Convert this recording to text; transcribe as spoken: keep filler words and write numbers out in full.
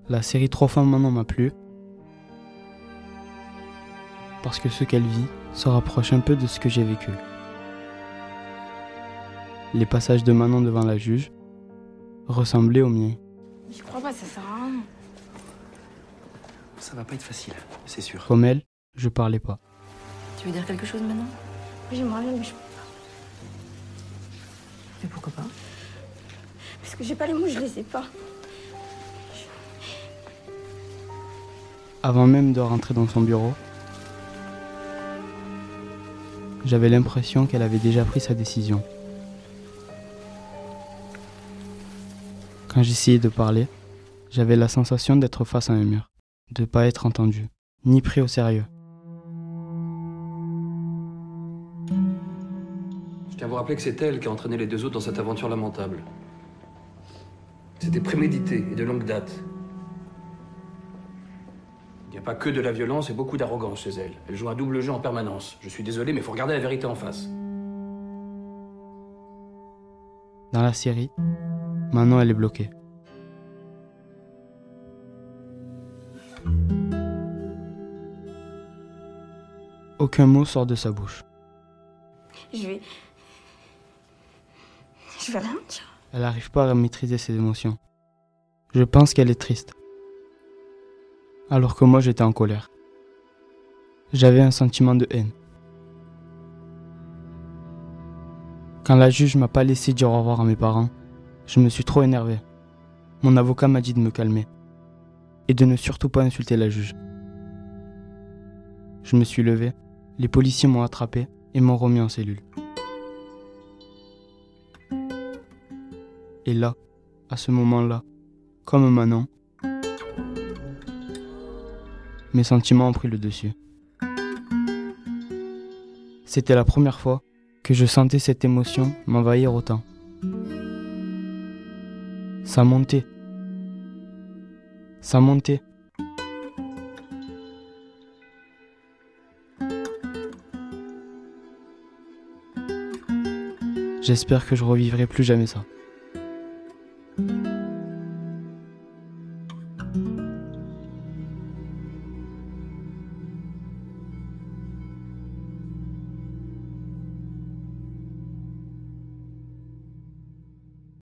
La série Trois fois Manon m'a plu parce que ce qu'elle vit se rapproche un peu de ce que j'ai vécu. Les passages de Manon devant la juge ressemblaient aux miens. J'y crois pas, ça sert à rien. Ça va pas être facile, c'est sûr. Comme elle, je parlais pas. Tu veux dire quelque chose maintenant? Oui, j'aimerais bien, mais je peux pas. Mais pourquoi pas? Parce que j'ai pas les mots, je les ai pas. Avant même de rentrer dans son bureau, j'avais l'impression qu'elle avait déjà pris sa décision. Quand j'essayais de parler, j'avais la sensation d'être face à un mur, de ne pas être entendu, ni pris au sérieux. Je tiens à vous rappeler que c'est elle qui a entraîné les deux autres dans cette aventure lamentable. C'était prémédité et de longue date. Il n'y a pas que de la violence et beaucoup d'arrogance chez elle. Elle joue un double jeu en permanence. Je suis désolé, mais il faut regarder la vérité en face. Dans la série, Manon elle est bloquée. Aucun mot sort de sa bouche. Je vais... Je vais rien dire. Elle n'arrive pas à maîtriser ses émotions. Je pense qu'elle est triste. Alors que moi j'étais en colère. J'avais un sentiment de haine. Quand la juge m'a pas laissé dire au revoir à mes parents, je me suis trop énervé. Mon avocat m'a dit de me calmer et de ne surtout pas insulter la juge. Je me suis levé, les policiers m'ont attrapé et m'ont remis en cellule. Et là, à ce moment-là, comme Manon, mes sentiments ont pris le dessus. C'était la première fois que je sentais cette émotion m'envahir autant. Ça montait. Ça montait. J'espère que je revivrai plus jamais ça.